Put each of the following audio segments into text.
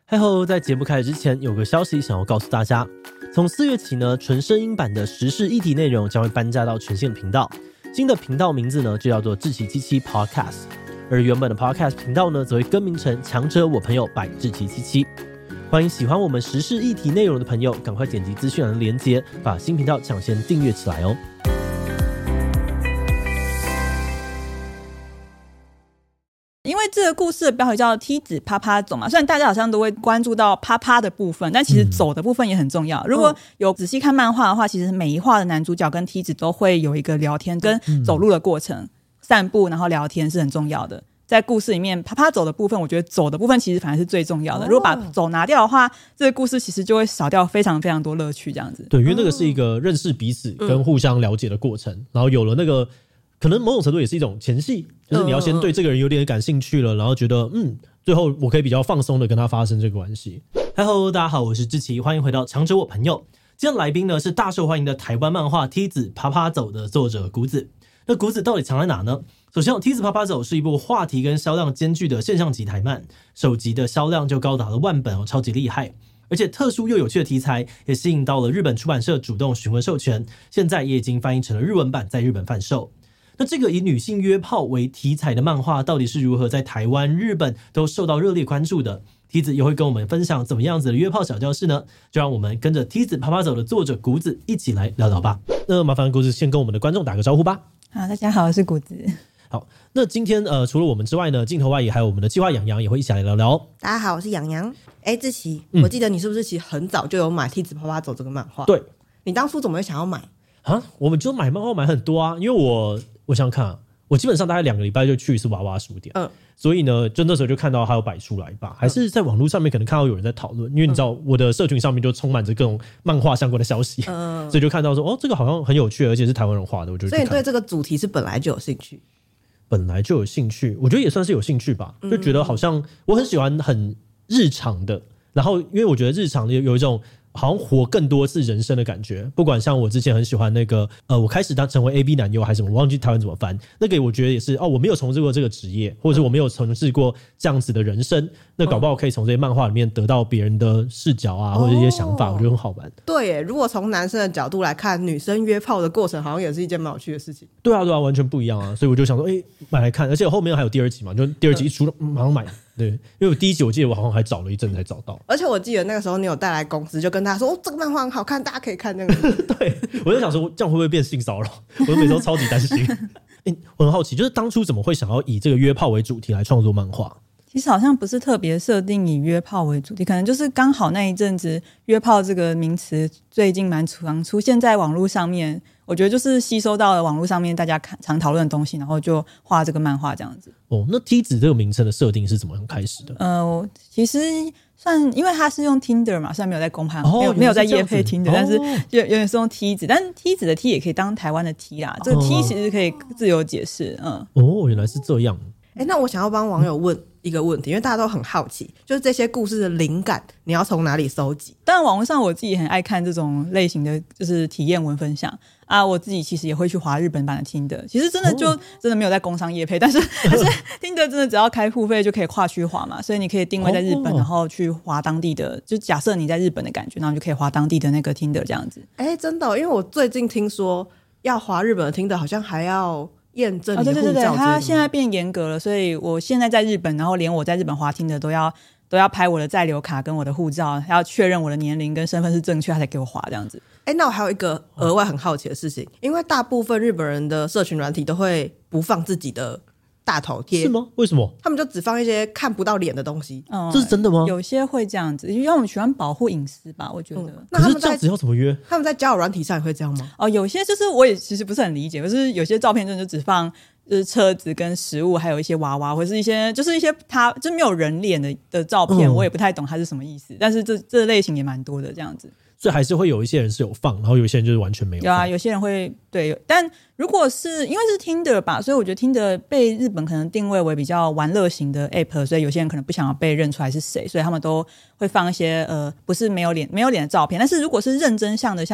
嗨吼，在节目开始之前，有个消息想要告诉大家，从4月起呢，纯声音版的时事议题内容将会搬家到全新的频道。新的频道名字呢就叫做志祺七七 Podcast， 而原本的 Podcast 频道呢则会更名成强者我朋友 by 志祺七七。欢迎喜欢我们时事议题内容的朋友，赶快点击资讯栏的连结，把新频道抢先订阅起来哦。 因为这个故事的标题叫梯子啪啪走嘛，虽然大家好像都会关注到啪啪的部分，但其实走的部分也很重要。如果有仔细看漫画的话，其实每一话的男主角跟梯子都会有一个聊天跟走路的过程，散步然后聊天是很重要的。在故事里面啪啪走的部分，我觉得走的部分其实反而是最重要的。如果把走拿掉的话，这个故事其实就会少掉非常非常多乐趣这样子。 对，因为那个是一个认识彼此跟互相了解的过程，然后有了那个可能某种程度也是一种前戏，就是你要先对这个人有点感兴趣了，然后觉得最后我可以比较放松的跟他发生这个关系。Hello， 大家好，我是志祺，欢迎回到强者我朋友。今天来宾呢是大受欢迎的台湾漫画《梯子啪啪走》的作者谷子。那谷子到底藏在哪呢？首先，《梯子啪啪走》是一部话题跟销量兼具的现象级台漫，首集的销量就高达了10000本，超级厉害。而且特殊又有趣的题材也吸引到了日本出版社主动询问授权，现在也已经翻译成了日文版，在日本贩售。那这个以女性约炮为题材的漫画到底是如何在台湾、日本都受到热烈关注的？梯子也会跟我们分享怎么样子的约炮小教室呢？就让我们跟着梯子啪啪走的作者谷子一起来聊聊吧。那麻烦谷子先跟我们的观众打个招呼吧。 好，大家好，我是谷子。 好，那今天除了我们之外呢，镜头外也还有我们的企划洋洋也会一起来聊聊。 大家好，我是洋洋。志祺，我记得你是不是其实很早就有买《梯子啪啪走》这个漫画？ 对， 你当初怎么会想要买啊？我们就买漫画买很多啊，因为我想想看啊，我基本上大概2个礼拜就去一次娃娃书店，所以呢，就那时候就看到它有摆出来吧，还是在网络上面可能看到有人在讨论，因为你知道我的社群上面就充满着各种漫画相关的消息，所以就看到说这个好像很有趣，而且是台湾人画的，我就去看。 所以你对这个主题是本来就有兴趣？ 本来就有兴趣，我觉得也算是有兴趣吧，就觉得好像我很喜欢很日常的，然后因为我觉得日常的有一种好像活更多次人生的感觉，不管像我之前很喜欢那个我开始成为 AB 男优还是什么，我忘记台湾怎么翻，那个我觉得也是我没有从事过这个职业，或者是我没有从事过这样子的人生，那搞不好可以从这些漫画里面得到别人的视角啊，或者一些想法，我觉得很好玩。 对耶，如果从男生的角度来看，女生约炮的过程好像也是一件蛮有趣的事情。 对啊，完全不一样啊，所以我就想说买来看，而且后面还有第2集嘛，就第2集一出了马上买。对，因为我第1集我记得我好像还找了一阵才找到， 而且我记得那个时候你有带来公司，就跟大家说这个漫画很好看，大家可以看这样子。 对，我就想说这样会不会变性骚扰？我每次都超级担心。我很好奇，就是当初怎么会想要以这个约炮为主题来创作漫画？ 其实好像不是特别设定以约炮为主题，可能就是刚好那一阵子约炮这个名词最近蛮常出现在网络上面，我觉得就是吸收到了网络上面大家常讨论的东西，然后就画这个漫画这样子。那梯子这个名称的设定是怎么样开始的？ 其实算因为它是用 Tinder 嘛，虽然没有在公开，没有在业配 Tinder，但是就有点是用梯子，但梯子的梯也可以当台湾的梯啦，这个梯其实可以自由解释。 原来是这样。 那我想要帮网友问一个问题，因为大家都很好奇，就是这些故事的灵感你要从哪里收集？ 当然网络上我自己很爱看这种类型的就是体验文分享啊，我自己其实也会去滑日本版的 Tinder， 其实真的真的没有在工商业配，但是 Tinder 真的只要开付费就可以跨区滑嘛，所以你可以定位在日本，然后去滑当地的，就假设你在日本的感觉，然后你就可以滑当地的那个 Tinder 这样子。 真的因为我最近听说要滑日本的 Tinder 好像还要验证你的护照。 对，它现在变严格了，所以我现在在日本，然后连我在日本滑Tinder都要拍我的在留卡跟我的护照，要确认我的年龄跟身份是正确，他才给我滑这样子。 那我还有一个额外很好奇的事情，因为大部分日本人的社群软体都会不放自己的大头贴， 是吗？为什么？ 他们就只放一些看不到脸的东西。 这是真的吗？ 有些会这样子，因为我们喜欢保护隐私吧，我觉得。 那可是这样子要怎么约？ 他们在交友软体上也会这样吗？ 有些就是我也其实不是很理解，就是有些照片真的就只放就是车子跟食物，还有一些娃娃，或是一些就是一些他就没有人脸的照片，我也不太懂它是什么意思。但是这类型也蛮多的这样子。 所以还是会有一些人是有放，然后有一些人就是完全没有放。 有啊，有些人会对，但如果是因为是 Tinder 吧，所以我觉得 Tinder 被日本可能定位为比较玩乐型的 app， 所以有些人可能不想要被认出来是谁，所以他们都会放一些不是没有脸的照片。但是如果是认真像的，像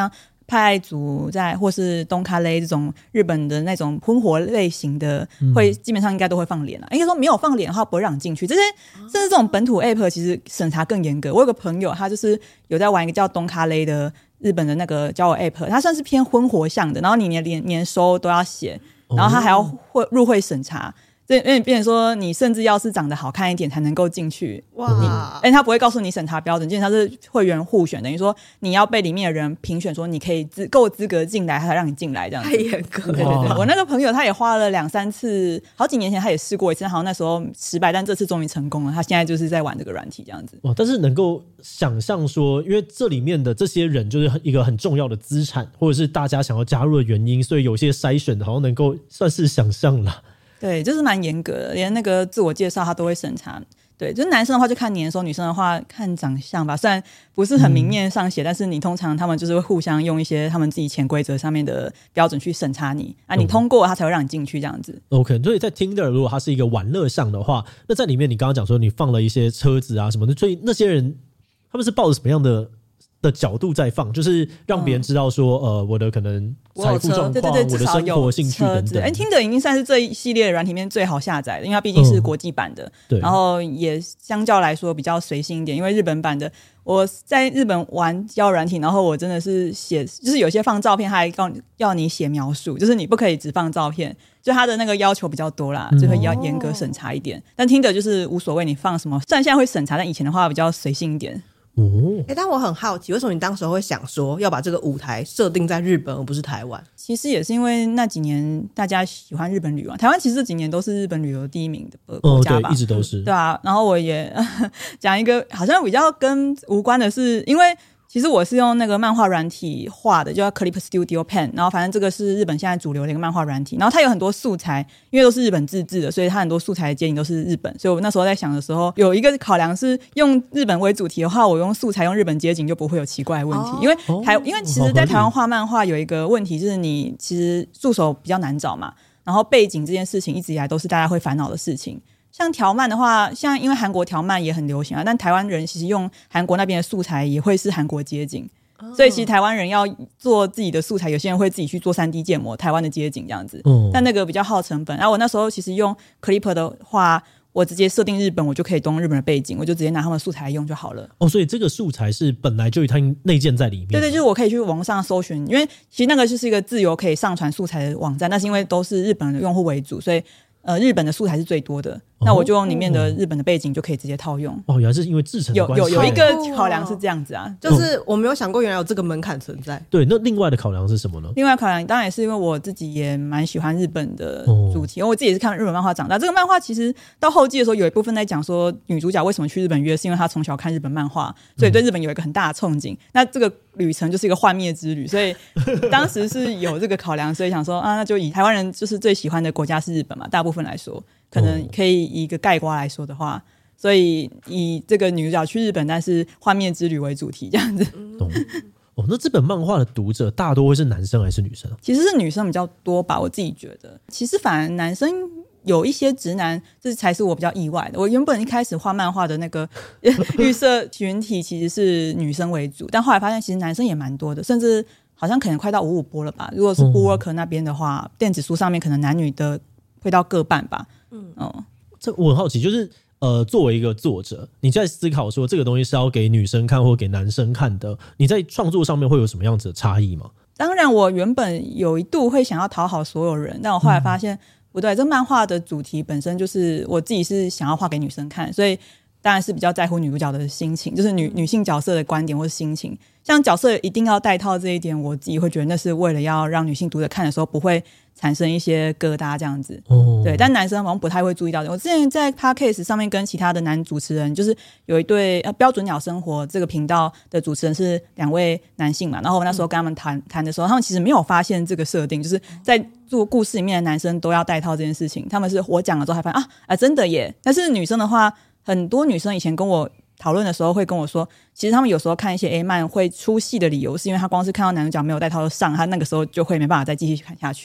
派爱族或是东卡雷这种日本的那种婚活类型的，会基本上应该都会放脸应该说没有放脸的话不会让你进去。这些甚至这种本土 app 其实审查更严格。我有个朋友他就是有在玩一个叫东卡雷的日本的那个交友 app， 它算是偏婚活向的，然后你连年收都要写，然后他还要入会审查。因为变成说你甚至要是长得好看一点才能够进去哇！他不会告诉你审查标准，基本上是会员互选，等于说你要被里面的人评选说你可以够资格进来，他才让你进来这样子。 太严格了。 对对对，我那个朋友他也花了2-3次，好几年前他也试过一次，好像那时候失败，但这次终于成功了。他现在就是在玩这个软体这样子。 哇！但是能够想象说，因为这里面的这些人就是一个很重要的资产，或者是大家想要加入的原因，所以有些筛选好像能够算是想象啦。 对，就是蛮严格的，连那个自我介绍他都会审查。对，就是男生的话就看年收，女生的话看长相吧。虽然不是很明面上写，但是你通常他们就是会互相用一些他们自己潜规则上面的标准去审查你啊，你通过他才会让你进去这样子。 OK， 所以在 Tinder 如果它是一个玩乐项的话，那在里面你刚刚讲说你放了一些车子啊什么的，所以那些人他们是抱着什么样的角度在放，就是让别人知道说我的可能财富状况，我的生活兴趣等等。 Tinder 已经算是这一系列的软体里面最好下载的，因为它毕竟是国际版的，然后也相较来说比较随性一点。因为日本版的，我在日本玩交友软体，然后我真的是就是有些放照片，他还要你写描述，就是你不可以只放照片，就他的那个要求比较多啦，就会要严格审查一点。但Tinder就是无所谓你放什么，虽然现在会审查，但以前的话比较随性一点。 但我很好奇，为什么你当时会想说要把这个舞台设定在日本而不是台湾？ 其实也是因为那几年大家喜欢日本旅游，台湾其实这几年都是日本旅游第一名的国家吧， 对，一直都是。 对啊，然后我也讲一个好像比较跟无关的是，因为其实我是用那个漫画软体画的，就叫 Clip Studio Pen， 然后反正这个是日本现在主流的一个漫画软体，然后它有很多素材，因为都是日本自制的，所以它很多素材的接引都是日本，所以我那时候在想的时候，有一个考量是用日本为主题的话，我用素材用日本接景就不会有奇怪的问题，因为其实在台湾画漫画有一个问题就是你其实助手比较难找嘛，然后背景这件事情一直以来都是大家会烦恼的事情。像条漫的话，像因为韩国条漫也很流行啊，但台湾人其实用韩国那边的素材也会是韩国街景，所以其实台湾人要做自己的素材，有些人会自己去做 3D 建模台湾的街景这样子，但那个比较耗成本。然后我那时候其实用 Clip 的话，我直接设定日本，我就可以动日本的背景，我就直接拿他们的素材用就好了。 所以这个素材是本来就它内建在里面。 对对，就是我可以去网络上搜寻，因为其实那个就是一个自由可以上传素材的网站，但是因为都是日本的用户为主，所以日本的素材是最多的，那我就用里面的日本的背景就可以直接套用。 原来是因为制成的关系。 有一个考量是这样子啊， 就是我没有想过原来有这个门槛存在。 对，那另外的考量是什么呢？ 另外考量当然也是因为我自己也蛮喜欢日本的主题，因为我自己也是看日本漫画长大。这个漫画其实到后记的时候，有一部分在讲说女主角为什么去日本约，是因为她从小看日本漫画，所以对日本有一个很大的憧憬。那这个旅程就是一个幻灭之旅，所以当时是有这个考量，所以想说那就以台湾人就是最喜欢的国家是日本嘛，大部分来说可能可以以一个概括来说的话，所以以这个女主角去日本但是幻灭之旅为主题这样子。 那这本漫画的读者大多会是男生还是女生？ 其实是女生比较多吧，我自己觉得。其实反而男生有一些直男，这才是我比较意外的。我原本一开始画漫画的那个预设群体其实是女生为主，但后来发现其实男生也蛮多的，甚至好像可能快到55波了吧。如果是 Bookwork 那边的话，电子书上面可能男女的会到各半吧。 这我很好奇，就是作为一个作者，你在思考说这个东西是要给女生看或给男生看的，你在创作上面会有什么样子的差异吗？ 当然，我原本有一度会想要讨好所有人，但我后来发现不对，这漫画的主题本身就是我自己是想要画给女生看，所以当然是比较在乎女主角的心情，就是女性角色的观点或是心情。像角色一定要带套这一点，我自己会觉得那是为了要让女性读者看的时候不会产生一些疙瘩这样子。对，但男生好像不太会注意到。我之前在 Podcast 上面跟其他的男主持人，就是有一对标准鸟生活这个频道的主持人是2位男性嘛，然后我那时候跟他们谈的时候，他们其实没有发现这个设定，就是在做故事里面的男生都要带套这件事情，他们是我讲了之后才发现真的耶。但是女生的话，很多女生以前跟我讨论的时候会跟我说，其实他们有时候看一些 A 漫会出戏的理由是因为他光是看到男主角没有带套就上，他那个时候就会没办法再继续看下去。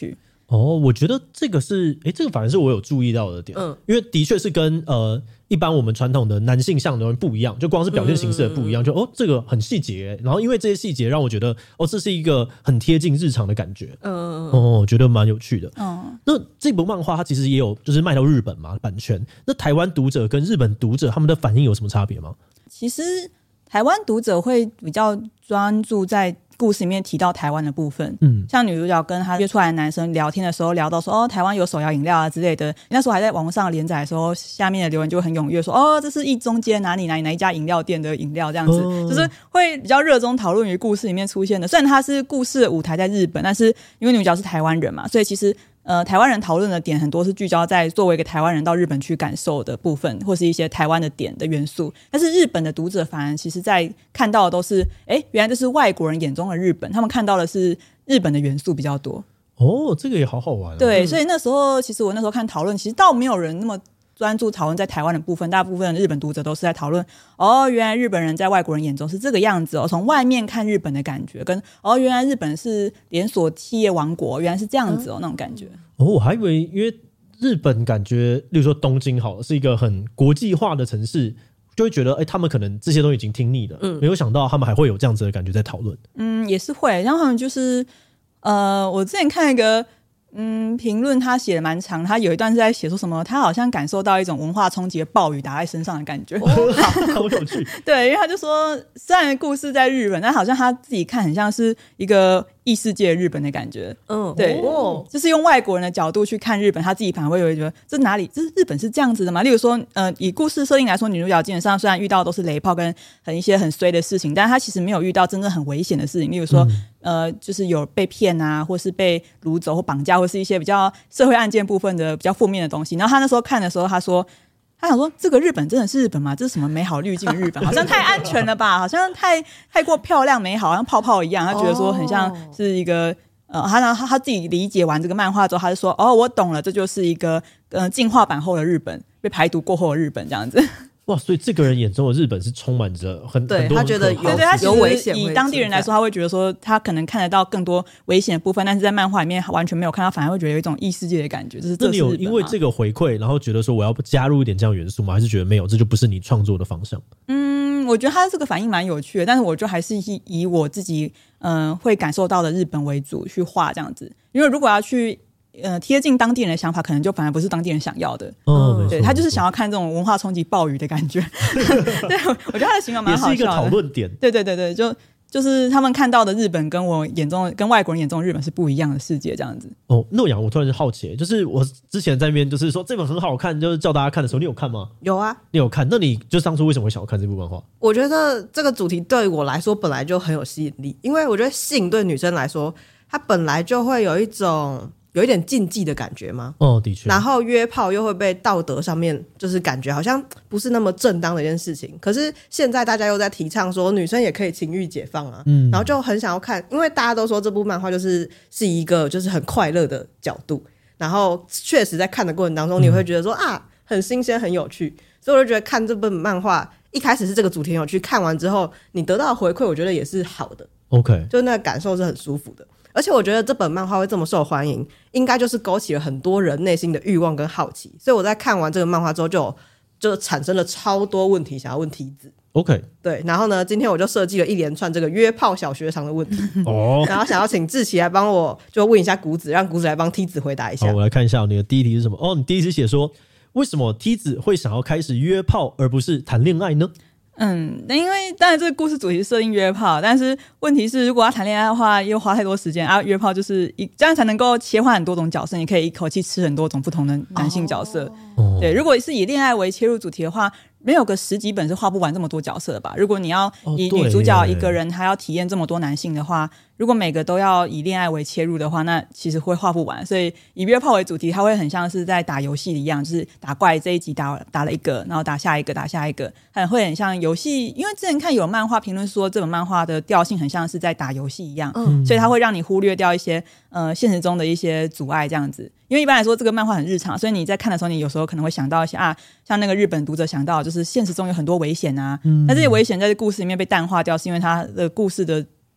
我觉得这个是，这个反而是我有注意到的点，因为的确是跟一般我们传统的男性向的人不一样，就光是表现形式的不一样，就这个很细节，然后因为这些细节让我觉得这是一个很贴近日常的感觉，我觉得蛮有趣的。那这部漫画它其实也有就是卖到日本嘛版权，那台湾读者跟日本读者他们的反应有什么差别吗？ 其实台湾读者会比较专注在故事里面提到台湾的部分，像女主角跟她约出来的男生聊天的时候聊到说台湾有手摇饮料啊之类的，那时候还在网络上连载的时候，下面的留言就会很踊跃说这是一中街哪里一家饮料店的饮料这样子，就是会比较热衷讨论于故事里面出现的。虽然它是故事的舞台在日本，但是因为女主角是台湾人嘛，所以其实台湾人讨论的点很多是聚焦在作为一个台湾人到日本去感受的部分，或是一些台湾的点的元素。但是日本的读者反而其实在看到的都是原来这是外国人眼中的日本，他们看到的是日本的元素比较多。 这个也好好玩对，所以那时候其实我那时候看讨论，其实倒没有人那么专注讨论在台湾的部分，大部分的日本读者都是在讨论原来日本人在外国人眼中是这个样子从外面看日本的感觉，跟原来日本是连锁企业王国，原来是这样子那种感觉。 我还以为因为日本感觉例如说东京好了是一个很国际化的城市，就会觉得他们可能这些都已经听腻了，没有想到他们还会有这样子的感觉在讨论。 也是会，然后他们就是我之前看一个评论，他写的蛮长，他有一段是在写说什么他好像感受到一种文化冲击的暴雨打在身上的感觉。 好有趣。 对，因为他就说虽然故事在日本，但好像他自己看很像是一个异世界日本的感觉。对，就是用外国人的角度去看日本，他自己反而会觉得这哪里，这日本是这样子的吗？例如说以故事设定来说，女主角基本上虽然遇到都是雷炮跟一些很衰的事情，但她其实没有遇到真正很危险的事情，例如说就是有被骗啊，或是被掳走或绑架，或是一些比较社会案件部分的比较负面的东西。然后他那时候看的时候，他想说这个日本真的是日本吗？这是什么美好滤镜的日本？好像太安全了吧，好像太过漂亮美好，好像泡泡一样。他觉得说很像是一个他自己理解完这个漫画之后，他就说我懂了，这就是一个进化版后的日本，被排毒过后的日本这样子。 哇，所以这个人眼中的日本是充满着很多他觉得有危险。 以当地人来说，他会觉得说他可能看得到更多危险的部分，但是在漫画里面完全没有看到，反而会觉得有一种异世界的感觉。就是那你有因为这个回馈，然后觉得说我要加入一点这样的元素吗？还是觉得没有，这就不是你创作的方向？ 我觉得他这个反应蛮有趣的，但是我就还是以我自己会感受到的日本为主去画这样子，因为如果要去贴近当地人的想法，可能就反而不是当地人想要的。对，他就是想要看这种文化冲击暴雨的感觉。对，我觉得他的形容蛮好笑的， 也是一个讨论点。 对，就是他们看到的日本跟我眼中跟外国人眼中的日本是不一样的世界这样子。 诺阳，我突然就好奇，就是我之前在那边就是说这本很好看，就是叫大家看的时候，你有看吗？ 有啊， 你有看？那你就当初为什么会想要看这部漫画？ 我觉得这个主题对我来说本来就很有吸引力，因为我觉得性对女生来说，它本来就会有一点禁忌的感觉吗？ 的确。 然后约炮又会被道德上面就是感觉好像不是那么正当的一件事情。可是现在大家又在提倡说女生也可以情欲解放啊，然后就很想要看，因为大家都说这部漫画是一个就是很快乐的角度，然后确实在看的过程当中，你会觉得说很新鲜很有趣，所以我就觉得看这本漫画一开始是这个主题很有趣，看完之后你得到的回馈，我觉得也是好的。 OK， 就那个感受是很舒服的。而且我觉得这本漫画会这么受欢迎，应该就是勾起了很多人内心的欲望跟好奇，所以我在看完这个漫画之后就产生了超多问题想要问梯子。 OK， 对，然后呢，今天我就设计了一连串这个约炮小学堂的问题然后想要请志祺来帮我就问一下谷子，让谷子来帮梯子回答一下。 好，我来看一下你的第一题是什么。你第一题写说为什么梯子会想要开始约炮而不是谈恋爱呢？ 因为当然这个故事主题是设定约炮，但是问题是如果要谈恋爱的话又花太多时间约炮就是这样才能够切换很多种角色，你可以一口气吃很多种不同的男性角色。对，如果是以恋爱为切入主题的话，没有个10几本是画不完这么多角色的吧。如果你要以女主角一个人还要体验这么多男性的话，如果每个都要以恋爱为切入的话，那其实会画不完。所以以约炮为主题，它会很像是在打游戏一样，就是打怪，这一集打了一个，然后打下一个，会很像游戏。因为之前看有漫画评论说这本漫画的调性很像是在打游戏一样，所以它会让你忽略掉一些现实中的一些阻碍这样子。因为一般来说这个漫画很日常，所以你在看的时候你有时候可能会想到一些像那个日本读者想到就是现实中有很多危险但这些危险在故事里面被淡化掉，是因为它的故事的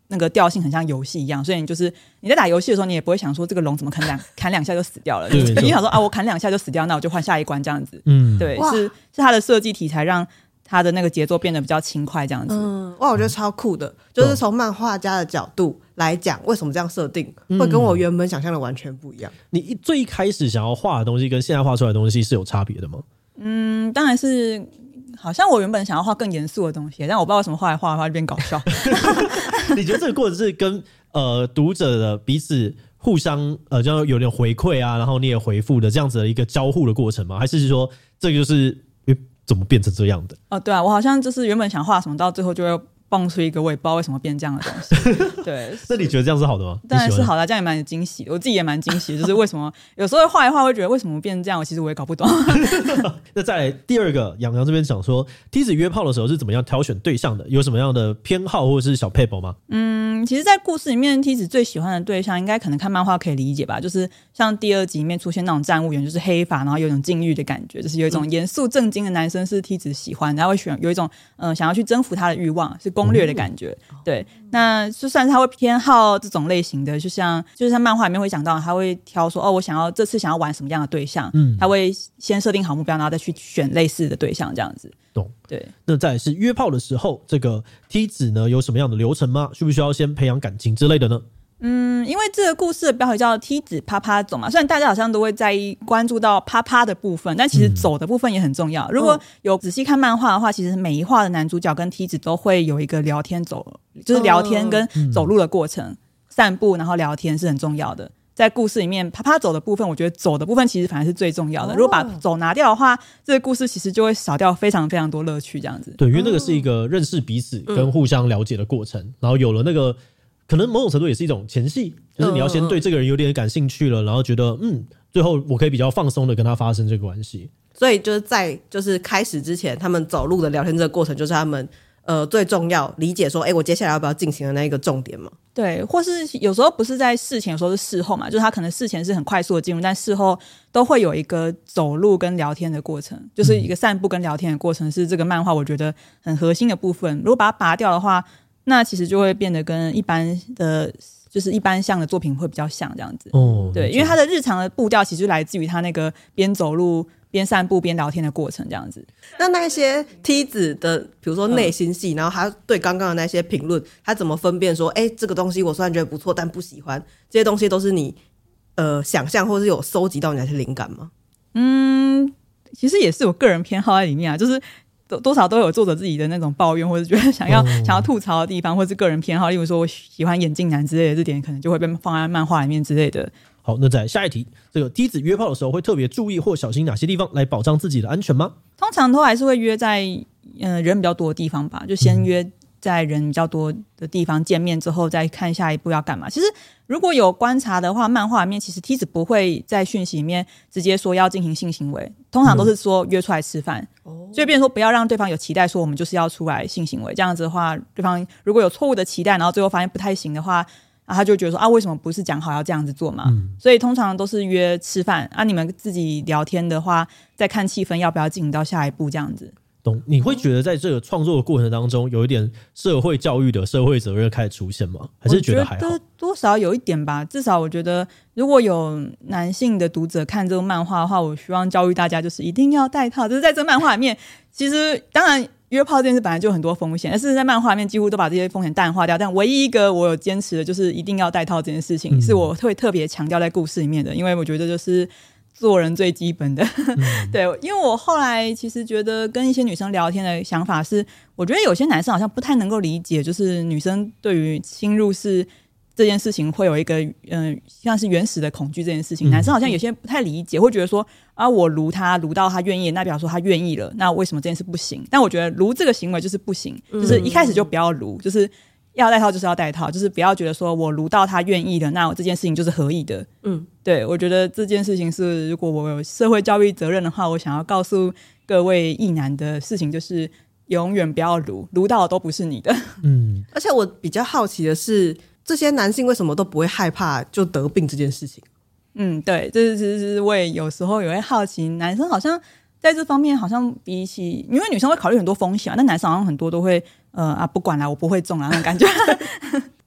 那个调性很像游戏一样，所以你在打游戏的时候，你也不会想说这个龙怎么砍两下就死掉了，你想说啊，我砍2下就死掉，那我就换下一关这样子。对，是它的设计题材让它的那个节奏变得比较轻快这样子。 哇，我觉得超酷的，就是从漫画家的角度来讲，为什么这样设定会跟我原本想象的完全不一样？ 你最一开始想要画的东西跟现在画出来的东西是有差别的吗？ 当然是，好像我原本想要画更严肃的东西，但我不知道为什么后来画的话就变搞笑。 你觉得这个过程是跟读者的彼此互相就有点回馈啊，然后你也回复的这样子的一个交互的过程吗？还是说这个就是怎么变成这样的？ 对啊，我好像就是原本想画什么，到最后就会蹦出一个我也不知道为什么变这样的东西。对， 那你觉得这样是好的吗？ 当然是好的，这样也蛮惊喜的，我自己也蛮惊喜的，就是为什么有时候画一画会觉得为什么变成这样，其实我也搞不懂。 那再来第二个，洋洋这边讲说，梯子约炮的时候是怎么样挑选对象的？有什么样的偏好或者是小撇步吗？ 其实在故事里面，梯子最喜欢的对象应该可能看漫画可以理解吧，就是像第2集里面出现那种站务员，就是黑发，然后有一种禁欲的感觉，就是有一种严肃正经的男生是梯子喜欢，然后会有一种想要去征服他的欲望，是攻略的感觉。对，那就算是他会偏好这种类型的，就是他漫画里面会讲到，他会挑说我这次想要玩什么样的对象，他会先设定好目标，然后再去选类似的对象这样子。 懂。 对， 那再来是约炮的时候，这个梯子呢有什么样的流程吗？需不需要先培养感情之类的呢？ 因为这个故事的标题叫梯子啪啪走嘛，虽然大家好像都会在意关注到啪啪的部分，但其实走的部分也很重要。如果有仔细看漫画的话，其实每一话的男主角跟梯子都会有一个聊天就是聊天跟走路的过程，散步然后聊天是很重要的。在故事里面啪啪走的部分，我觉得走的部分其实反而是最重要的。如果把走拿掉的话，这个故事其实就会少掉非常非常多乐趣这样子。 对，因为那个是一个认识彼此跟互相了解的过程，然后有了那个可能某种程度也是一种前戏，就是你要先对这个人有点感兴趣了，然后觉得最后我可以比较放松的跟他发生这个关系。 所以就是在开始之前，他们走路的聊天这个过程，就是他们最重要理解说，我接下来要不要进行的那一个重点嘛？ 对，或是有时候不是在事前，有时候是事后嘛，就是他可能事前是很快速的进入，但事后都会有一个走路跟聊天的过程，就是一个散步跟聊天的过程，是这个漫画我觉得很核心的部分。如果把它拔掉的话，那其实就会变得跟一般像的作品会比较像这样子。对，因为他的日常的步调其实来自于他那个边走路边散步边聊天的过程这样子。 那些梯子的比如说内心戏，然后他对刚刚的那些评论，他怎么分辨说这个东西我虽然觉得不错但不喜欢，这些东西都是你想象或是有收集到你那些灵感吗？ 其实也是有个人偏好在里面啊，就是多少都有作者自己的那种抱怨，或者觉得想要吐槽的地方，或是个人偏好，例如说我喜欢眼镜男之类的，这点可能就会被放在漫画里面之类的。 好，那再来下一题，这个梯子约炮的时候会特别注意或小心哪些地方来保障自己的安全吗？ 通常都还是会约在人比较多的地方吧，就先约在人比较多的地方见面之后再看下一步要干嘛。其实如果有观察的话，漫画里面其实梯子不会在讯息里面直接说要进行性行为，通常都是说约出来吃饭，所以变成说不要让对方有期待说我们就是要出来性行为，这样子的话对方如果有错误的期待，然后最后发现不太行的话，他就觉得说为什么不是讲好要这样子做嘛？所以通常都是约吃饭你们自己聊天的话再看气氛要不要进行到下一步这样子。 懂？你会觉得在这个创作的过程当中有一点社会教育的社会责任开始出现吗？还是觉得还好？我觉得多少有一点吧，至少我觉得如果有男性的读者看这个漫画的话，我希望教育大家就是一定要戴套，就是在这个漫画里面其实当然约炮这件事本来就有很多风险，但是在漫画里面几乎都把这些风险淡化掉，但唯一一个我有坚持的就是一定要戴套这件事情，是我会特别强调在故事里面的，因为我觉得就是做人最基本的对，因为我后来其实觉得跟一些女生聊天的想法是，我觉得有些男生好像不太能够理解，就是女生对于侵入式这件事情会有一个像是原始的恐惧这件事情，男生好像有些不太理解，会觉得说我撸到他愿意，那表示说他愿意了，那为什么这件事不行？但我觉得撸这个行为就是不行，就是一开始就不要撸，就是要戴套就是要戴套，就是不要觉得说我撸到他愿意了，那我这件事情就是合意的。对，我觉得这件事情是如果我有社会教育责任的话，我想要告诉各位异男的事情就是永远不要撸到的都不是你的。 而且我比较好奇的是，这些男性为什么都不会害怕就得病这件事情？ 对，这是我也有时候也会好奇，男生好像在这方面好像比起，因为女生会考虑很多风险，但男生好像很多都会不管啦，我不会中啦那种感觉。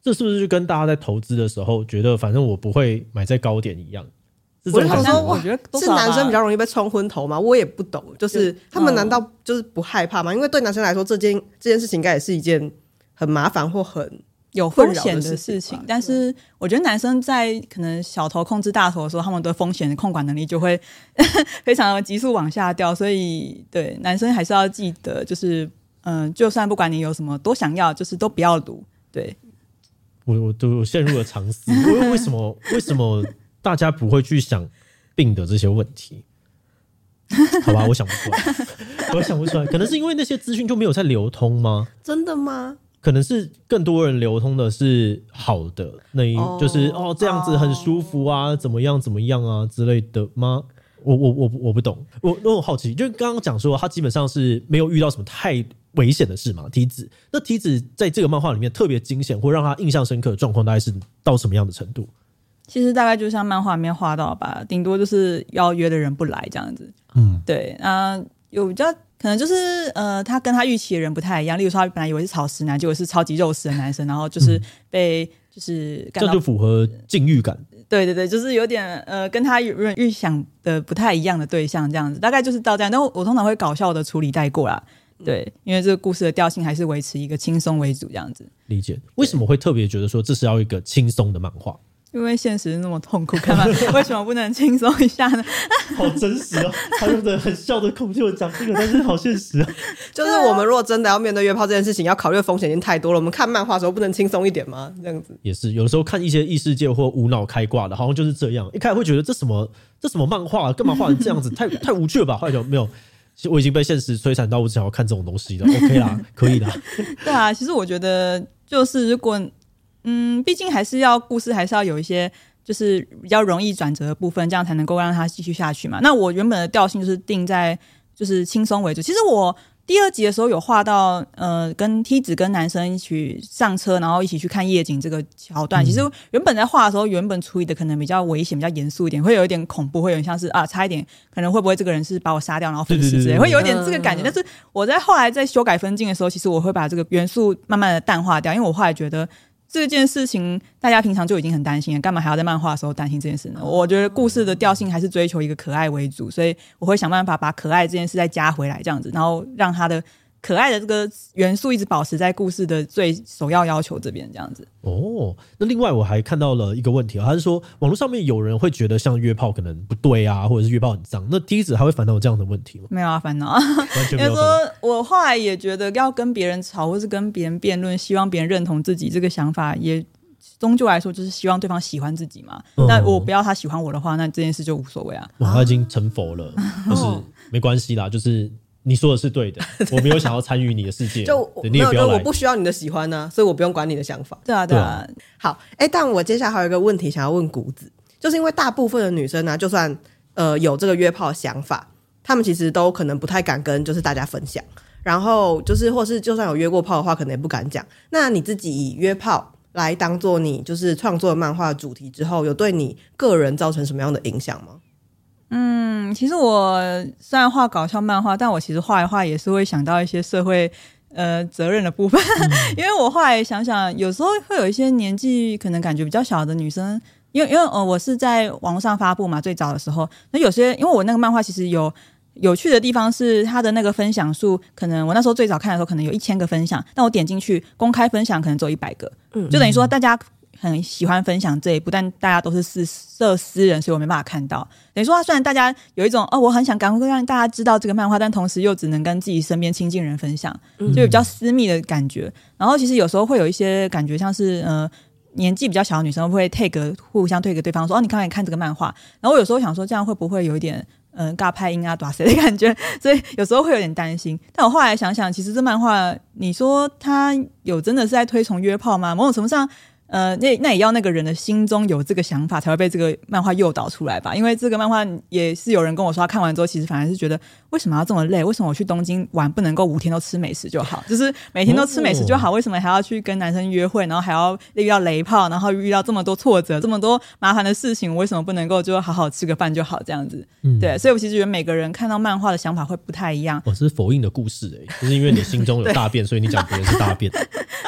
这是不是就跟大家在投资的时候觉得反正我不会买在高点一样？ 我就想说， 我觉得是男生比较容易被冲昏头吗？我也不懂，就是他们难道就是不害怕吗？因为对男生来说，这件事情应该也是一件很麻烦或很有风险的事情，但是我觉得男生在可能小头控制大头的时候，他们的风险的控管能力就会非常的急速往下掉，所以对男生还是要记得，就是就算不管你有什么多想要，就是都不要赌。对， 我陷入了长思，为什么大家不会去想病的这些问题？好吧，我想不出来，可能是因为那些资讯就没有在流通吗？ 真的吗？ 可能是更多人流通的是好的就是这样子很舒服啊，怎么样啊之类的吗？我不懂，我好奇，就刚刚讲说他基本上是没有遇到什么太危险的事嘛。梯子在这个漫画里面特别惊险或让他印象深刻的状况大概是到什么样的程度？ 其实大概就像漫画里面画到吧，顶多就是要约的人不来这样子。对，有比较可能就是他跟他预期的人不太一样，例如说他本来以为是草食男，结果是超级肉食的男生，然后就是被就是这就符合禁欲感。 对，就是有点跟他预想的不太一样的对象这样子，大概就是到这样。但我通常会搞笑的处理带过啦。对，因为这个故事的调性还是维持一个轻松为主这样子。理解。 为什么会特别觉得说这是要一个轻松的漫画？ 因为现实那么痛苦，看吧，为什么不能轻松一下呢？ 好真实哦，他用的很笑的口气讲这个，但是好现实啊。 就是我们如果真的要面对约炮这件事情，要考虑的风险已经太多了。我们看漫画的时候不能轻松一点吗？这样子也是，有的时候看一些异世界或无脑开挂的，好像就是这样。一开始会觉得这什么漫画，干嘛画成这样子，太无趣了吧？后来就没有。我已经被现实摧残到我只想要看这种东西了。OK 啦，可以啦。 对啊，其实我觉得就是如果毕竟还是要故事还是要有一些就是比较容易转折的部分，这样才能够让它继续下去嘛。那我原本的调性就是定在就是轻松为主。其实我第2集的时候有画到跟梯子跟男生一起上车，然后一起去看夜景这个桥段。其实原本在画的时候，原本处理的可能比较危险、比较严肃一点，会有一点恐怖，会有点像是差一点可能会不会这个人是把我杀掉然后分尸之类，会有一点这个感觉。但是我在后来在修改分镜的时候，其实我会把这个元素慢慢的淡化掉，因为我后来觉得这件事情大家平常就已经很担心了，干嘛还要在漫画的时候担心这件事呢？我觉得故事的调性还是追求一个可爱为主，所以我会想办法把可爱这件事再加回来，这样子，然后让它的可爱的这个元素一直保持在故事的最首要求这边，这样子。 那另外我还看到了一个问题，他是说网络上面有人会觉得像约炮可能不对啊，或者是约炮很脏，那梯子还会烦恼有这样的问题吗？ 没有啊，烦恼啊， 完全没有烦恼。 因为说我后来也觉得要跟别人吵，或是跟别人辩论，希望别人认同自己这个想法，也终究来说就是希望对方喜欢自己嘛。那我不要他喜欢我的话，那这件事就无所谓啊。 他已经成佛了，就是没关系啦，就是你说的是对的，我没有想要参与你的世界， 就你也不要来， 我不需要你的喜欢呢，所以我不用管你的想法。 对啊。 好，但我接下来还有一个问题想要问谷子，就是因为大部分的女生呢，就算有这个约炮的想法，她们其实都可能不太敢跟就是大家分享，然后就是或是就算有约过炮的话，可能也不敢讲。那你自己以约炮来当做你就是创作的漫画的主题之后，有对你个人造成什么样的影响吗？ 其实我虽然画搞笑漫画，但我其实画一画也是会想到一些社会责任的部分，因为我后来想想，有时候会有一些年纪可能感觉比较小的女生，因为我是在网络上发布嘛，最早的时候，那有些因为我那个漫画其实有趣的地方是它的那个分享数，可能我那时候最早看的时候可能有1000个分享，但我点进去公开分享可能只有100个，就等于说大家很喜欢分享这一部，但大家都是私人，所以我没办法看到。等于说，虽然大家有一种我很想赶快让大家知道这个漫画，但同时又只能跟自己身边亲近人分享，就比较私密的感觉。然后其实有时候会有一些感觉，像是年纪比较小的女生会互相推给对方说，你看这个漫画。然后我有时候想说，这样会不会有一点尬拍音啊打谁的感觉，所以有时候会有点担心。但我后来想想，其实这漫画你说它有真的是在推崇约炮吗？某种程度上那也要那个人的心中有这个想法，才会被这个漫画诱导出来吧。因为这个漫画也是有人跟我说，他看完之后其实反而是觉得，为什么要这么累？为什么我去东京玩不能够5天都吃美食就好？就是每天都吃美食就好，为什么还要去跟男生约会，然后还要遇到雷炮，然后遇到这么多挫折，这么多麻烦的事情，我为什么不能够就好好吃个饭就好这样子？对，所以我其实觉得每个人看到漫画的想法会不太一样。 这是否印的故事就是因为你心中有大便，所以你讲别人是大便。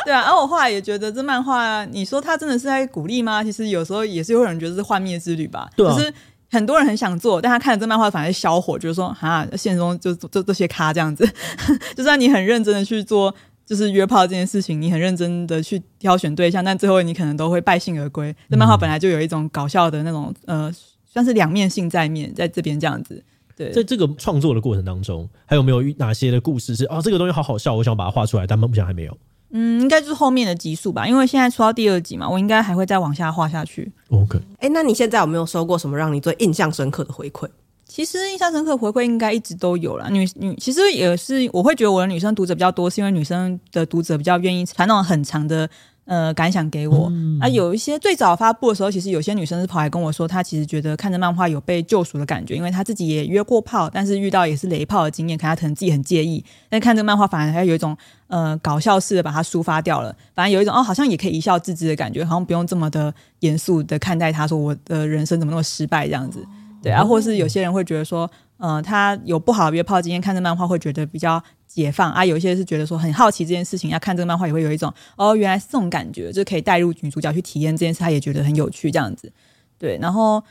对啊，然后我后来也觉得这漫画，你说他真的是在鼓励吗？其实有时候也是有人觉得是幻灭之旅吧。 对啊， 就是很多人很想做，但他看了这漫画反而是消火，就是说哈，现实中就这些咖这样子。就算你很认真的去做，就是约炮这件事情，你很认真的去挑选对象，但最后你可能都会败兴而归。这漫画本来就有一种搞笑的那种算是两面性在这边这样子。对， 在这个创作的过程当中，还有没有哪些的故事是这个东西好好笑，我想把它画出来，但目前还没有？ 应该就是后面的集数吧，因为现在出到第2集嘛，我应该还会再往下画下去。 OK， 那你现在有没有收过什么让你最印象深刻的回馈？ 其实印象深刻的回馈应该一直都有啦。其实也是，我会觉得我的女生读者比较多，是因为女生的读者比较愿意传那种很长的感想给我。有一些最早发布的时候，其实有些女生是跑来跟我说，她其实觉得看着漫画有被救赎的感觉，因为她自己也约过炮，但是遇到也是雷炮的经验，她可能自己很介意，但看这个漫画反而还有一种搞笑式的把它抒发掉了，反而有一种好像也可以一笑置之的感觉，好像不用这么的严肃的看待她，说我的人生怎么那么失败这样子。对啊，或是有些人会觉得说他有不好的约炮经验，看这漫画会觉得比较解放啊。有一些是觉得说很好奇这件事情，要看这个漫画也会有一种原来是这种感觉，就可以带入女主角去体验这件事，他也觉得很有趣这样子。对，然后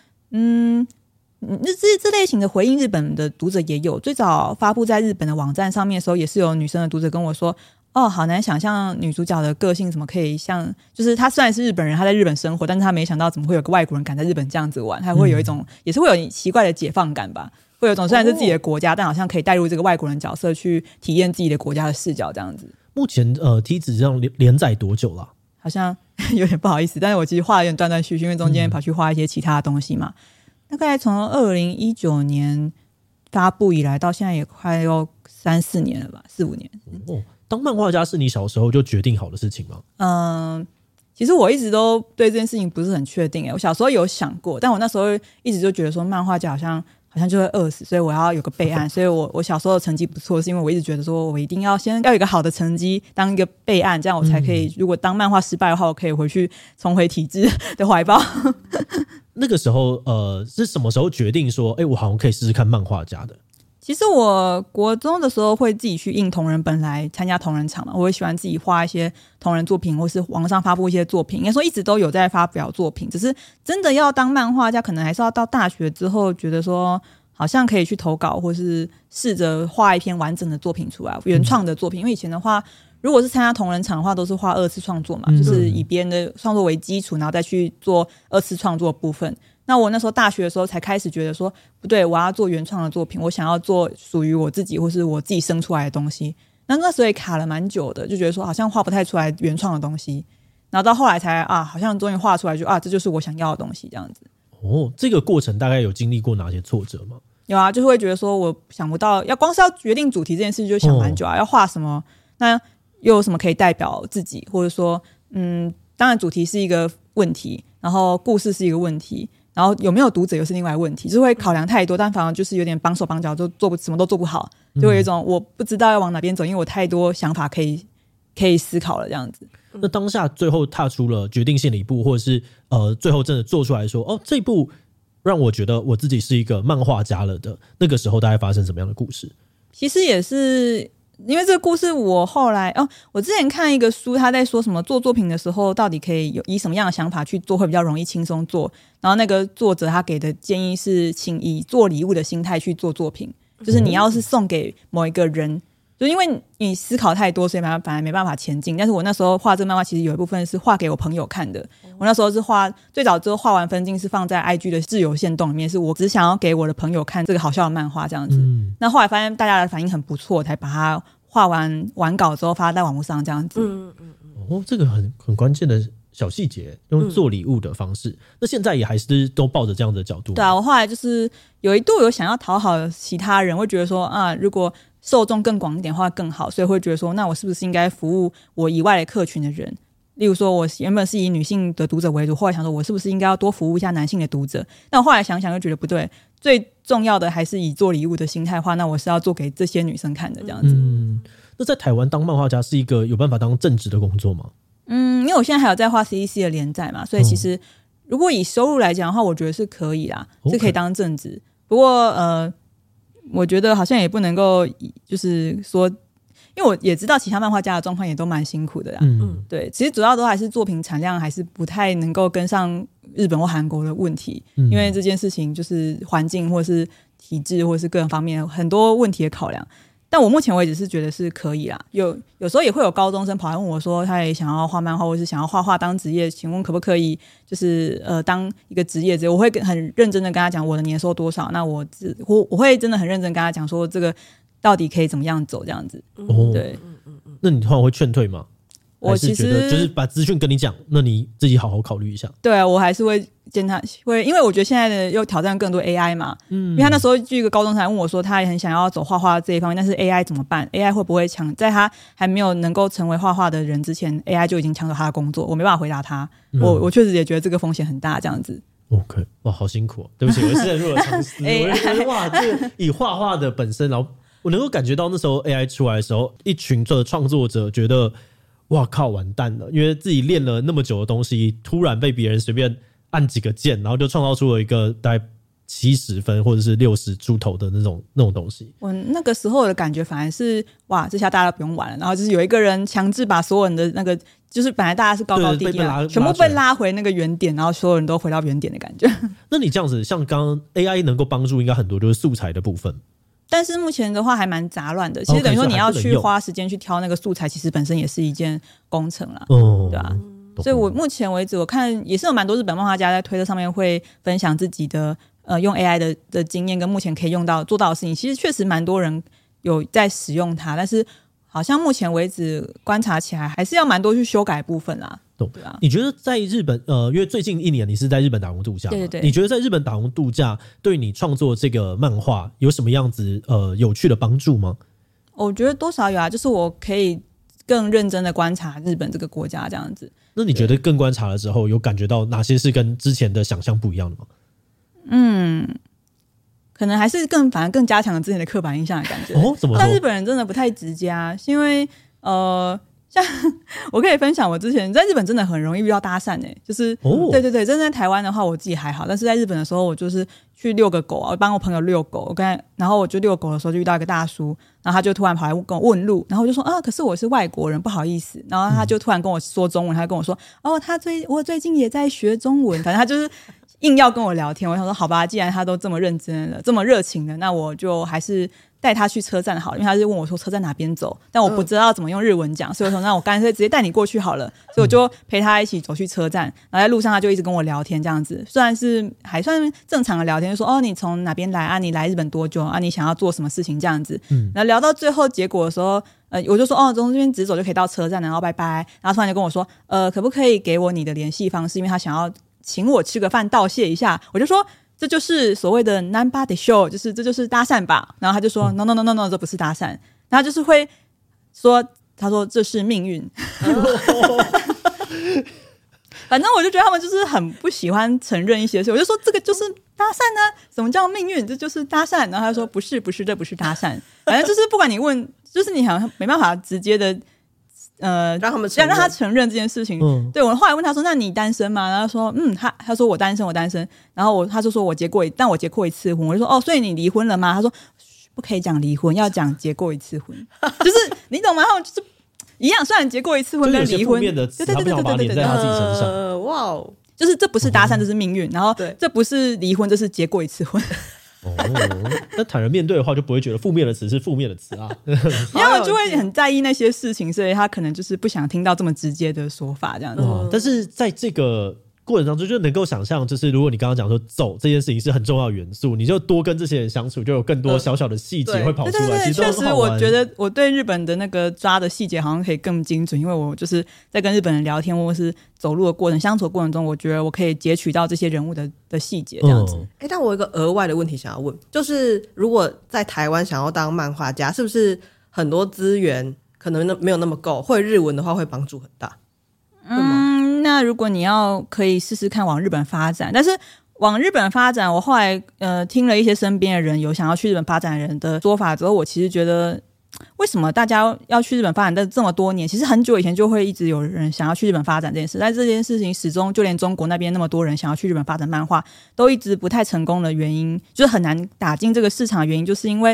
这类型的回应日本的读者也有，最早发布在日本的网站上面的时候，也是有女生的读者跟我说，好难想象女主角的个性怎么可以像，就是她虽然是日本人，她在日本生活，但是她没想到怎么会有个外国人敢在日本这样子玩，她会有一种也是会有奇怪的解放感吧，会有一种虽然是自己的国家，但好像可以带入这个外国人角色去体验自己的国家的视角这样子。 目前梯子这样连载多久了？ 好像有点不好意思，但是我其实画有点断断续续，因为中间跑去画一些其他的东西嘛。大概从2019年发布以来到现在也快要3-4年了吧，4-5年。 当漫画家是你小时候就决定好的事情吗？ 其实我一直都对这件事情不是很确定。我小时候有想过，但我那时候一直就觉得说漫画家好像就会饿死，所以我要有个备案。所以我小时候的成绩不错，是因为我一直觉得说我一定要先要有一个好的成绩当一个备案，这样我才可以如果当漫画失败的话，我可以回去重回体制的怀抱。 那个时候是什么时候决定说我好像可以试试看漫画家的？ 其实我国中的时候会自己去印同人本来参加同人场嘛，我会喜欢自己画一些同人作品，或是网上发布一些作品。应该说一直都有在发表作品，只是真的要当漫画家，可能还是要到大学之后，觉得说好像可以去投稿，或是试着画一篇完整的作品出来，原创的作品。因为以前的话，如果是参加同人场的话，都是画2次创作嘛，就是以别人的创作为基础，然后再去做2次创作的部分。那我那时候大学的时候才开始觉得说不对，我要做原创的作品，我想要做属于我自己或是我自己生出来的东西。那时候也卡了蛮久的，就觉得说好像画不太出来原创的东西，然后到后来才好像终于画出来，就这就是我想要的东西这样子。 这个过程大概有经历过哪些挫折吗？ 有啊，就是会觉得说我想不到，光是要决定主题这件事就想蛮久要画什么，那又有什么可以代表自己，或者说当然主题是一个问题，然后故事是一个问题，然后有没有读者又是另外一个问题，就是会考量太多，但反而就是有点绑手绑脚，就什么都做不好，就有一种我不知道要往哪边走，因为我太多想法可以思考了这样子。 那当下最后踏出了决定性的一步，或者是最后真的做出来说这一步让我觉得我自己是一个漫画家了的那个时候，大概发生什么样的故事？ 其实也是因为这个故事，我后来我之前看一个书，他在说什么做作品的时候到底可以以什么样的想法去做会比较容易轻松做，然后那个作者他给的建议是请以做礼物的心态去做作品，就是你要是送给某一个人，就因为你思考太多，所以反而没办法前进。但是我那时候画这个漫画其实有一部分是画给我朋友看的，我那时候是最早之后画完分镜是放在 IG 的自由限动里面，是我只想要给我的朋友看这个好笑的漫画这样子。那后来发现大家的反应很不错，才把它画完稿之后发在网络上这样子。 这个很关键的小细节，用做礼物的方式。那现在也还是都抱着这样的角度？对啊，我后来就是有一度有想要讨好其他人，会觉得说如果受众更广一点的话更好，所以会觉得说那我是不是应该服务我以外的客群的人，例如说我原本是以女性的读者为主，后来想说我是不是应该要多服务一下男性的读者，但我后来想想又觉得不对，最重要的还是以做礼物的心态的话，那我是要做给这些女生看的这样子。 那在台湾当漫画家是一个有办法当正职的工作吗？ 因为我现在还有在画 CEC 的连载嘛，所以其实如果以收入来讲的话，我觉得是可以啦，是可以当正职。不过我觉得好像也不能够就是说， 因为我也知道其他漫画家的状况也都蛮辛苦的啦。对，其实主要都还是作品产量还是不太能够跟上日本或韩国的问题，因为这件事情就是环境或是体制或是各种方面很多问题的考量。但我目前为止是觉得是可以啦，有时候也会有高中生跑来问我说他也想要画漫画或是想要画画当职业，请问可不可以就是当一个职业，我会很认真的跟他讲我的年收多少，那我会真的很认真跟他讲说这个到底可以怎么样走这样子。对， 那你通常会劝退吗？ 我其实还是觉得就是把资讯跟你讲，那你自己好好考虑一下。 对啊，我还是会见他，因为我觉得现在的又挑战更多 AI 嘛，因为他那时候就一个高中生问我说他也很想要走画画这一方面，但是 AI 怎么办？ AI 会不会在他还没有能够成为画画的人之前 AI 就已经抢走他的工作？我没办法回答他，我确实也觉得这个风险很大这样子。 OK， 哇，好辛苦哦！对不起，我是入了常识。我就觉得哇，这个以画画的本身，然后我能够感觉到那时候 AI 出来的时候，一群的创作者觉得哇靠，完蛋了！因为自己练了那么久的东西，突然被别人随便按几个键，然后就创造出了一个大概70分或者是60出头的那种东西。 我那个时候的感觉反而是哇，这下大家都不用玩了，然后就是有一个人强制把所有人的那个，就是本来大家是高高低低全部被拉回那个原点，然后所有人都回到原点的感觉。 那你这样子，像刚刚 AI 能够帮助应该很多就是素材的部分。 但是目前的话还蛮杂乱的，其实等于说你要去花时间去挑那个素材，其实本身也是一件工程啦，对吧？所以我目前为止我看也是有蛮多日本漫画家在推特上面会分享自己的用 AI 的经验跟目前可以做到的事情，其实确实蛮多人有在使用它，但是好像目前为止观察起来还是要蛮多去修改的部分啦。对啊， 你觉得在日本因为最近1年你是在日本打工度假嘛， 对对对， 你觉得在日本打工度假对你创作这个漫画有什么样子有趣的帮助吗？ 我觉得多少有啊，就是我可以更认真的观察日本这个国家这样子。 那你觉得更观察了之后有感觉到哪些是跟之前的想象不一样的吗？ 可能还是反而更加强了之前的刻板印象的感觉。 怎么说？ 但日本人真的不太直接啊，因为像我可以分享，我之前在日本真的很容易遇到搭讪就是对对对，真的在台湾的话我自己还好，但是在日本的时候我就是去遛个狗啊，我帮我朋友遛狗，然后我就遛狗的时候就遇到一个大叔，然后他就突然跑来跟我问路，然后我就说可是我是外国人不好意思，然后他就突然跟我说中文，他就跟我说我最近也在学中文，反正他就是硬要跟我聊天。我想说好吧，既然他都这么认真了这么热情的，那我就还是带他去车站好了，因为他就问我说车站哪边走，但我不知道怎么用日文讲，所以我说那我干脆直接带你过去好了，所以我就陪他一起走去车站，然后在路上他就一直跟我聊天这样子，虽然是还算正常的聊天，就说你从哪边来啊，你来日本多久啊，你想要做什么事情这样子，然后聊到最后结果的时候我就说从这边直走就可以到车站，然后拜拜，然后突然就跟我说可不可以给我你的联系方式，因为他想要请我吃个饭道谢一下，我就说这就是所谓的 Namba de show， 这就是搭讪吧。然后他就说 no no no no no， 这不是搭讪。然后就是会说，他说这是命运。反正我就觉得他们就是很不喜欢承认一些事，我就说这个就是搭讪啊，什么叫命运？这就是搭讪。然后他说不是，这不是搭讪。反正就是不管你问，就是你好像没办法直接的。让他承认这件事情。对，我后来问他说那你单身吗？然后说他说我单身，然后他就说我结过一次婚，我就说所以你离婚了吗？他说不可以讲离婚，要讲结过一次婚。就是你懂吗？他们就是一样，虽然结过一次婚跟离婚， 负面的词他不想把它连在他自己身上。 哇哦， 就是这不是搭讪，这是命运，然后这不是离婚，这是结过一次婚。 那坦然面对的话就不会觉得负面的词是负面的词啊。 因为我就会很在意那些事情，所以他可能就是不想听到这么直接的说法这样子。 但是在这个过程当中就能够想象，就是如果你刚刚讲说走这件事情是很重要的元素，你就多跟这些人相处，就有更多小小的细节会跑出来。 对，确实我觉得我对日本的那个抓的细节好像可以更精准，因为我就是在跟日本人聊天或是走路的过程相处的过程中，我觉得我可以截取到这些人物的细节这样子。 但我有一个额外的问题想要问，就是如果在台湾想要当漫画家，是不是很多资源可能没有那么够，会日文的话会帮助很大？ 那如果你要可以试试看往日本发展，但是往日本发展，我后来听了一些身边的人有想要去日本发展的人的说法之后，我其实觉得为什么大家要去日本发展的这么多年，其实很久以前就会一直有人想要去日本发展这件事，但这件事情始终就连中国那边那么多人想要去日本发展漫画都一直不太成功的原因，就是很难打进这个市场的原因，就是因为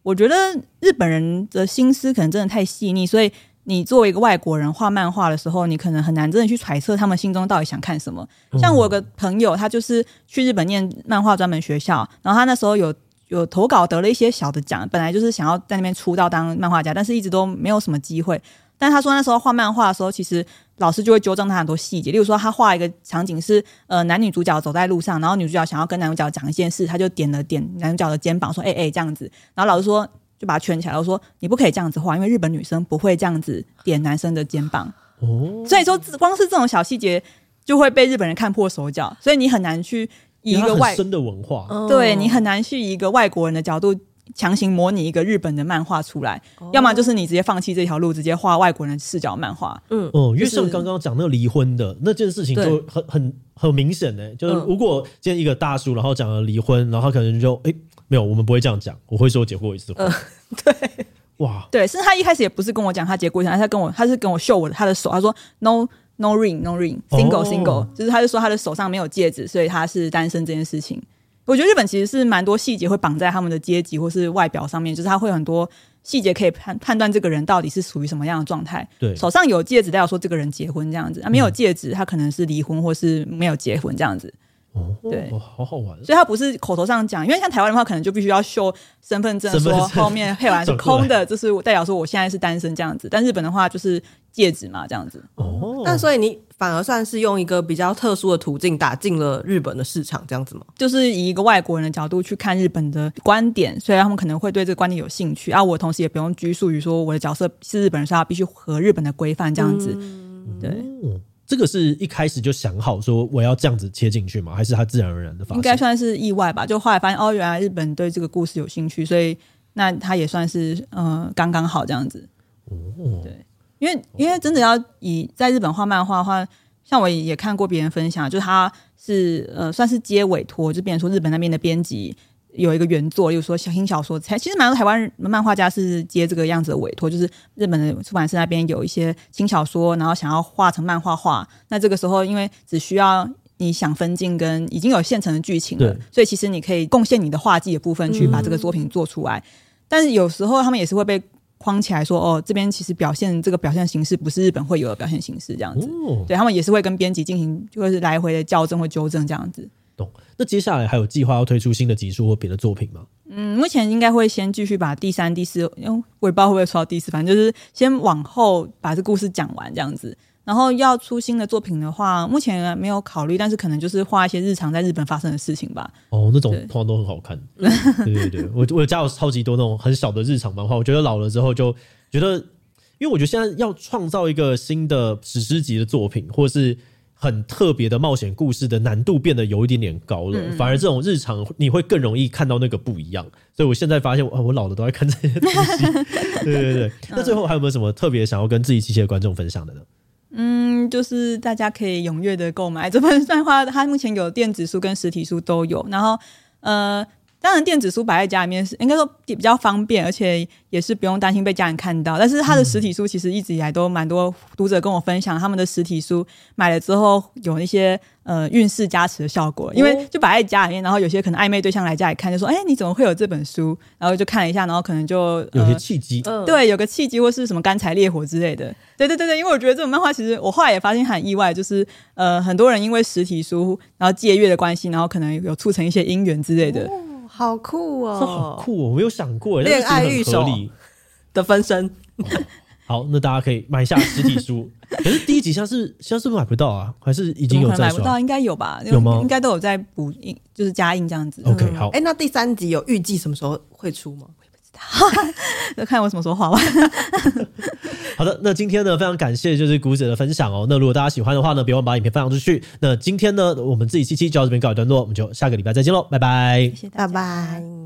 我觉得日本人的心思可能真的太细腻，所以你作为一个外国人画漫画的时候，你可能很难真的去揣测他们心中到底想看什么。像我有个朋友，他就是去日本念漫画专门学校，然后他那时候有投稿得了一些小的奖，本来就是想要在那边出道当漫画家，但是一直都没有什么机会。但他说那时候画漫画的时候，其实老师就会纠正他很多细节，例如说他画一个场景是男女主角走在路上，然后女主角想要跟男主角讲一件事，他就点男主角的肩膀说这样子，然后老师说就把他圈起来，然后说你不可以这样子画，因为日本女生不会这样子点男生的肩膀。所以说光是这种小细节就会被日本人看破手脚，所以你很难去以一个很深的文化， 对，你很难去以一个外国人的角度强行模拟一个日本的漫画出来，要么就是你直接放弃这条路，直接画外国人的视角漫画。 因为像刚刚讲那个离婚的那件事情就很明显呢，就是如果今天一个大叔然后讲了离婚，然后他可能就没有，我们不会这样讲，我会说我结过一次婚。 对， 哇， 对，是他一开始也不是跟我讲他结过一次，他是跟我秀他的手，他说 no ring single， 就是他就说他的手上没有戒指，所以他是单身这件事情。我觉得日本其实是蛮多细节会绑在他们的阶级或是外表上面，就是他会有很多细节可以判断这个人到底是属于什么样的状态。 对， 手上有戒指代表说这个人结婚这样子，没有戒指他可能是离婚或是没有结婚这样子。对， 好好玩。 所以他不是口头上讲，因为像台湾的话可能就必须要秀身份证，说后面配完是空的，就是代表说我现在是单身这样子。但日本的话就是戒指嘛，这样子。 那所以你反而算是用一个比较特殊的途径打进了日本的市场，这样子吗？ 就是以一个外国人的角度去看日本的观点，所以他们可能会对这个观点有兴趣啊。我同时也不用拘束于说我的角色是日本人，所以他必须合日本的规范这样子。对。 这个是一开始就想好说我要这样子切进去吗？还是他自然而然的发生？ 应该算是意外吧，就后来发现原来日本对这个故事有兴趣，所以那他也算是刚刚好这样子。对，因为真的要在日本画漫画的话，像我也看过别人分享，就是他是算是接委托，就变成说日本那边的编辑有一个原作，例如说轻小说，其实蛮多台湾漫画家是接这个样子的委托，就是日本的出版社那边有一些轻小说，然后想要画成漫画化，那这个时候因为只需要你想分镜跟已经有现成的剧情了，所以其实你可以贡献你的画技的部分去把这个作品做出来。但是有时候他们也是会被框起来说这边其实这个表现形式不是日本会有的表现形式这样子。对，他们也是会跟编辑进行就是来回的校正或纠正这样子。 懂。那接下来还有计划要推出新的集数或别的作品吗？ 目前应该会先继续把第3、第4，我也不知道会不会说到第4，反正就是先往后把这故事讲完这样子。然后要出新的作品的话，目前没有考虑，但是可能就是画一些日常在日本发生的事情吧。 那种通常都很好看。对，我家有超级多那种很小的日常漫画，我觉得老了之后就觉得，因为我觉得现在要创造一个新的史诗级的作品，或是很特别的冒险故事的难度变得有一点点高了，反而这种日常你会更容易看到那个不一样。所以我现在发现我老了都在看这些东西。对。那最后还有没有什么特别想要跟志祺七七的观众分享的呢？ 就是大家可以踊跃的购买这本漫画，它目前有电子书跟实体书都有。然后当然电子书摆在家里面是应该说比较方便，而且也是不用担心被家人看到。但是它的实体书其实一直以来都蛮多读者跟我分享，他们的实体书买了之后有一些运势加持的效果，因为就摆在家里面，然后有些可能暧昧对象来家里看，就说你怎么会有这本书？然后就看了一下，然后可能就有些契机， 对，有个契机或是什么干柴烈火之类的。对，因为我觉得这种漫画其实我后来也发现很意外，就是很多人因为实体书然后借阅的关系，然后可能有促成一些姻缘之类的。 好酷哦！ 这好酷哦！我没有想过恋爱御手的分身。 好，那大家可以买一下实体书。可是第一集现在是不是买不到啊？还是已经有在刷？ 买不到，应该有吧？ 有吗？ 应该都有在补印，就是加印这样子。 OK， 好。 那第3集有预计什么时候会出吗？ 就看我什么时候画完。 好的，那今天呢，非常感谢就是古姐的分享哦。那如果大家喜欢的话呢，别忘把影片分享出去。那今天呢，我们自己七七就到这边告一段落，我们就下个礼拜再见喽，拜拜， 谢谢大家， 拜拜。